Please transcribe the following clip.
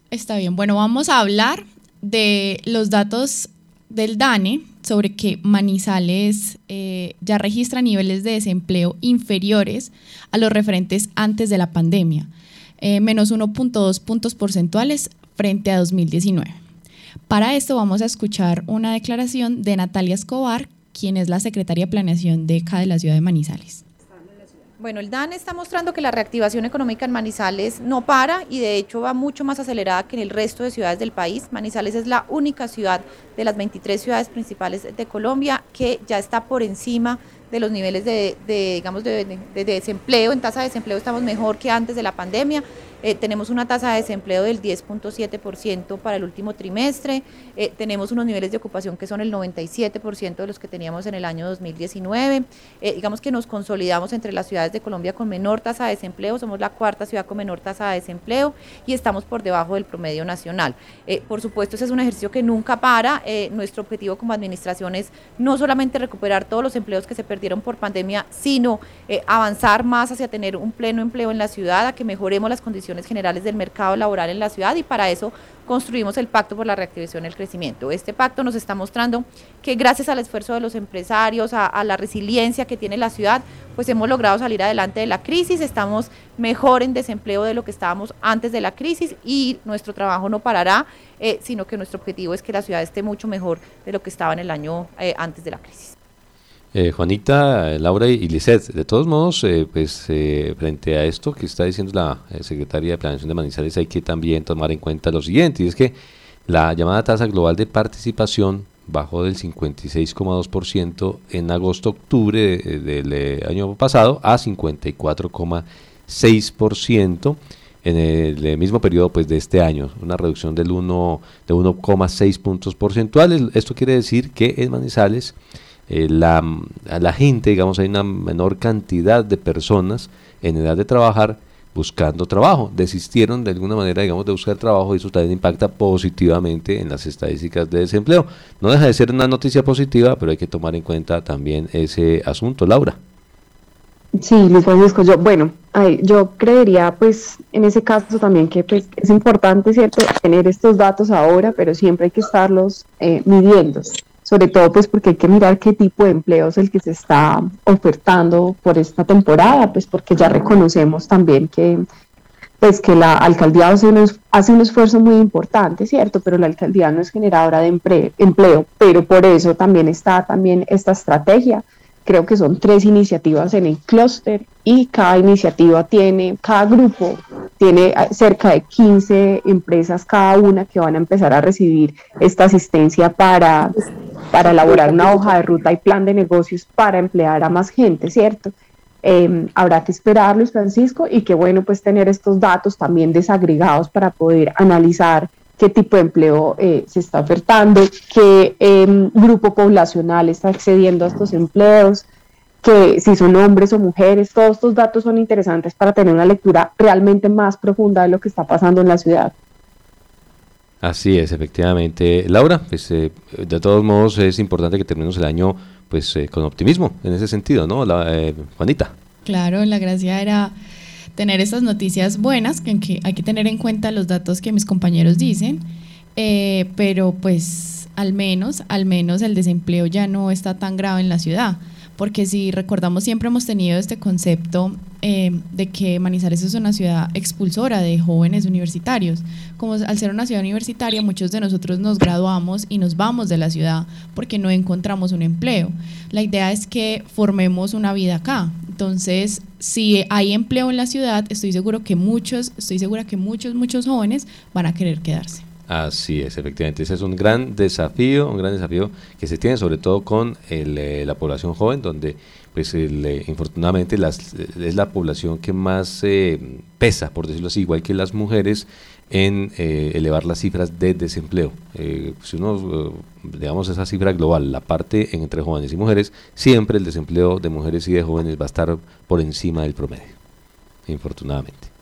Está bien, bueno, vamos a hablar de los datos del DANE sobre que Manizales ya registra niveles de desempleo inferiores a los referentes antes de la pandemia, menos 1.2 puntos porcentuales frente a 2019. Para esto vamos a escuchar una declaración de Natalia Escobar, quien es la secretaria de Planeación de acá de la ciudad de Manizales. Bueno, el DANE está mostrando que la reactivación económica en Manizales no para y de hecho va mucho más acelerada que en el resto de ciudades del país. Manizales es la única ciudad de las 23 ciudades principales de Colombia que ya está por encima de los niveles de desempleo. En tasa de desempleo estamos mejor que antes de la pandemia. Tenemos una tasa de desempleo del 10.7% para el último trimestre, tenemos unos niveles de ocupación que son el 97% de los que teníamos en el año 2019, digamos que nos consolidamos entre las ciudades de Colombia con menor tasa de desempleo, somos la cuarta ciudad con menor tasa de desempleo y estamos por debajo del promedio nacional. Por supuesto, ese es un ejercicio que nunca para, nuestro objetivo como administración es no solamente recuperar todos los empleos que se perdieron por pandemia, sino avanzar más hacia tener un pleno empleo en la ciudad, a que mejoremos las condiciones generales del mercado laboral en la ciudad y para eso construimos el Pacto por la Reactivación y el Crecimiento. Este pacto nos está mostrando que gracias al esfuerzo de los empresarios, a la resiliencia que tiene la ciudad, pues hemos logrado salir adelante de la crisis, estamos mejor en desempleo de lo que estábamos antes de la crisis y nuestro trabajo no parará, sino que nuestro objetivo es que la ciudad esté mucho mejor de lo que estaba en el año antes de la crisis. Juanita, Laura y Lisset, de todos modos, frente a esto que está diciendo la secretaria de Planeación de Manizales, hay que también tomar en cuenta lo siguiente, y es que la llamada tasa global de participación bajó del 56,2% en agosto-octubre del año pasado a 54,6% en el mismo periodo de este año, una reducción de 1,6 puntos porcentuales. Esto quiere decir que en Manizales a la gente, digamos, hay una menor cantidad de personas en edad de trabajar buscando trabajo, desistieron de alguna manera, digamos, de buscar trabajo y eso también impacta positivamente en las estadísticas de desempleo. No deja de ser una noticia positiva, pero hay que tomar en cuenta también ese asunto, Laura. Sí, Luis Francisco, yo creería pues en ese caso también que pues, es importante, ¿cierto?, tener estos datos ahora, pero siempre hay que estarlos midiendo. Sobre todo pues porque hay que mirar qué tipo de empleo es el que se está ofertando por esta temporada, pues porque ya reconocemos también que la alcaldía hace un esfuerzo muy importante, ¿cierto? Pero la alcaldía no es generadora de empleo, pero por eso también está esta estrategia. Creo que son 3 iniciativas en el clúster y cada grupo tiene cerca de 15 empresas cada una que van a empezar a recibir esta asistencia para elaborar una hoja de ruta y plan de negocios para emplear a más gente, ¿cierto? Habrá que esperar, Luis Francisco, y qué bueno pues tener estos datos también desagregados para poder analizar qué tipo de empleo se está ofertando, qué grupo poblacional está accediendo a estos empleos, que si son hombres o mujeres. Todos estos datos son interesantes para tener una lectura realmente más profunda de lo que está pasando en la ciudad. Así es, efectivamente. Laura, de todos modos es importante que terminemos el año con optimismo en ese sentido, ¿no? Juanita. Claro, la gracia era tener estas noticias buenas, que hay que tener en cuenta los datos que mis compañeros dicen, pero pues al menos el desempleo ya no está tan grave en la ciudad, porque si recordamos siempre hemos tenido este concepto de que Manizales es una ciudad expulsora de jóvenes universitarios. Como al ser una ciudad universitaria, muchos de nosotros nos graduamos y nos vamos de la ciudad porque no encontramos un empleo. La idea es que formemos una vida acá. Entonces, si hay empleo en la ciudad, estoy segura que muchos jóvenes van a querer quedarse. Así es, efectivamente, ese es un gran desafío que se tiene sobre todo con la población joven, donde infortunadamente es la población que más pesa, por decirlo así, igual que las mujeres, en elevar las cifras de desempleo. Si uno, digamos, esa cifra global, la parte entre jóvenes y mujeres, siempre el desempleo de mujeres y de jóvenes va a estar por encima del promedio, infortunadamente.